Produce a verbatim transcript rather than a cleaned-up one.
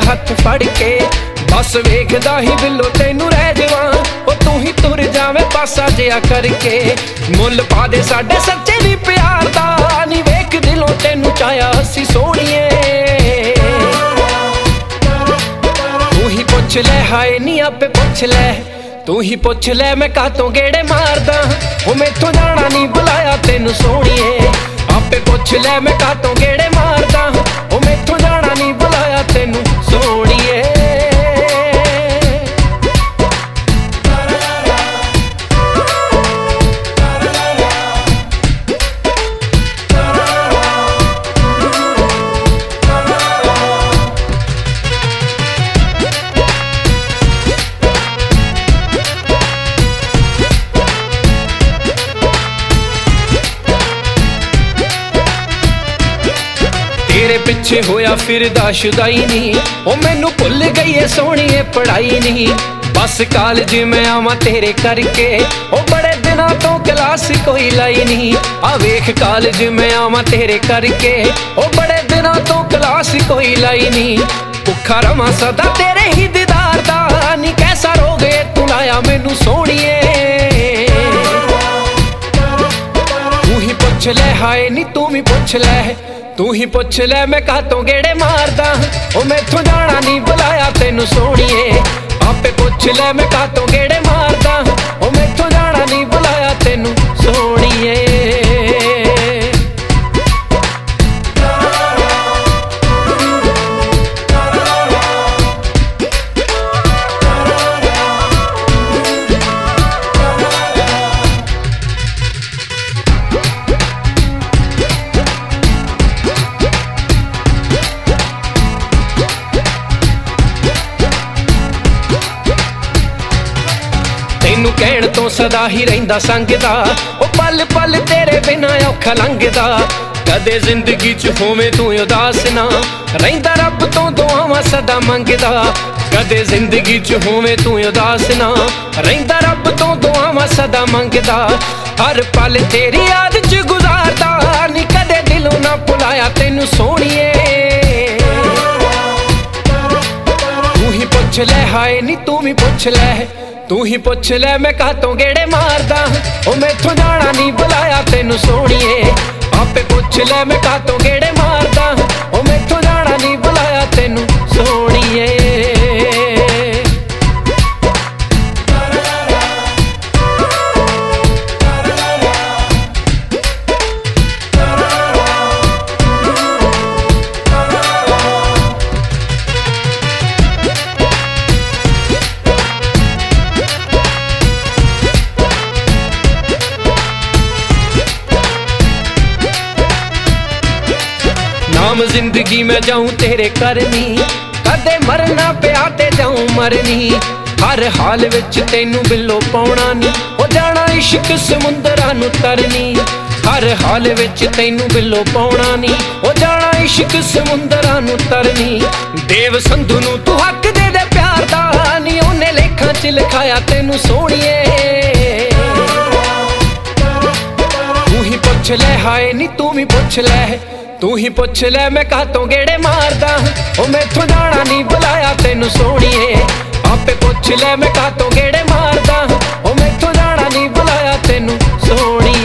हथ फड़ के बस वेखदा ही बिल्लो तेनू रह जावां ओ तू ही तुर जावे पासा जिहा करके मुल पा दे साडे सच्चे दी प्यार दा नी वेख दिलों तेनू चाया असी सोहणीए तू ही पुछ ले हाय नी आपे पुछ ले तू ही पुछ ले मैं कातों गेड़े मारदा ओ मैथों जाना नी बुलाया तेनू सोहणीए आपे पुछ ले मैं कातों गेड़े मारदा ओ मैथों जाना नी बुलाया तेनू सोहणीए तेरे पिछे होया फिरदा शुदाई नी ओ मैनू भुल गई है सोहणीए पढ़ाई नी बस कॉलेज मैं आवां तेरे करके ओ बड़े दिनां तो क्लास कोई लाई नी आ वेख कॉलेज मैं आवां तेरे करके ओ बड़े दिनां तो क्लास कोई लाई नी भुखा रवां सदा तेरे ही दीदार दा नी कैसा रोग है तू लाया मैनू सोहणीए तू ही पुछ ले हाय नी तू भी पुछ ले तू ही पुछ ले मैं कातों गेड़े मारदा ओ मैथों जाना नी बुलाया तेनू सोहणीए आपे पुछ ले मैं कातों गेड़े मारदा ओ मैथों जाना नी बुलाया तेनू सोहणीए तैनू कहण तो सदा ही रहिंदा संगदा ओ पल पल तेरे बिना औखा लंघदा कदे जिंदगी च होवे तू उदास ना रहिंदा रब तो दुआवां सदा मंगदा कदे जिंदगी च होवे तू उदास ना रहिंदा रब तो दुआवां सदा मंगदा हर पल तेरी याद च गुजारदा नी कदे दिलों ना भुलाया तेनू सोहणीए तू ही पुछ ले हाय नी तू भी पुछ ले तू ही पुछ ले मैं कातों गेड़े मारदा ओ मैथों जाना नी बुलाया तेनू सोहणीए आपे पुछ ले मैं कातों गेड़े मारदा ओ मैथों जाना नी बुलाया तेनू सोहणीए नाम जिंदगी में जाऊं तेरे करनी कदे मरना पिया ते जाऊं मरनी हर हाल विच तेनू बिल्लो पाउणा नी ओ जाना इश्क समुंदरां नू तरनी हर हाल विच तेनू बिल्लो पाउणा नी ओ जाना इश्क समुंदरां नू तरनी देव संधू नू तू हक दे दे प्यार दा नी ओने लेखां च लिखाया तेनू सोहणीए तू ही पुछ ले हाय नी तू भी पुछ ले तू ही पुछ ले मैं कातों गेड़े मारदा ओ मैथों जाना नी बुलाया तेनू सोहणीए आपे पुछ ले मैं कातों गेड़े मारदा ओ मैथों जाना नी बुलाया तेनू सोहणीए।